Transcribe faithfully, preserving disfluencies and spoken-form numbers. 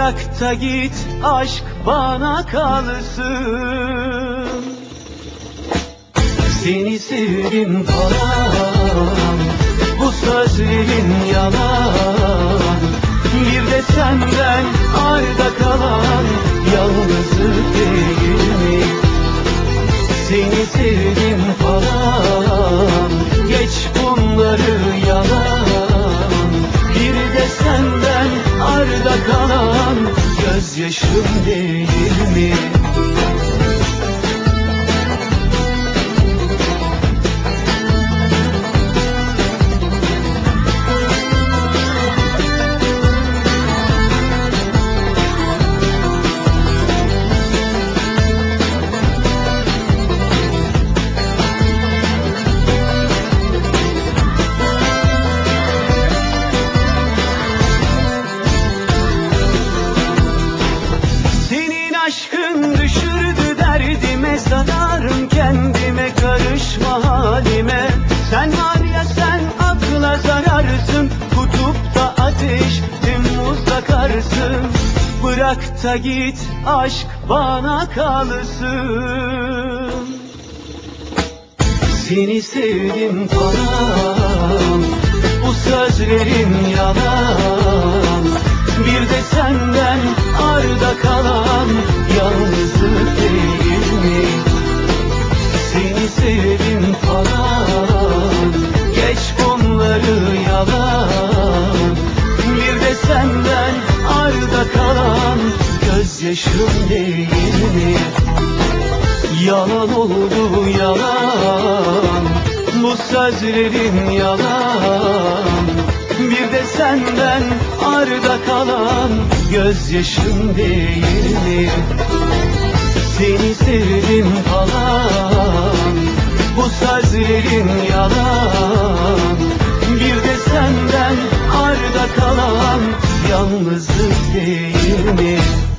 Bırak da git, aşk bana kalsın. Seni sevdim falan, bu sözlerin yalan. Bir de senden arda kalan yalnızlık değil mi? Seni sevdim falan, geç bunları yalan. Bir de senden arda kalan gözyaşım değil mi? Aşkın düşürdü derdime, sanarım kendime, karışma halime. Sen var ya sen akla zararsın, kutupta ateş Temmuz'da karsın. Bırak da git, aşk bana kalsın. Seni sevdim falan, bu sözlerin yalan. Bir de senden arda kalan yalnızlık değil mi? Seni sevdim falan, geç bunları yalan. Bir de senden arda kalan gözyaşım değil mi? Yalan oldu yalan, bu sözlerin yalan. Bir de senden arda kalan gözyaşım değil mi? Seni sevdim falan, bu sözlerin yalan. Bir de senden arda kalan yalnızlık değil mi?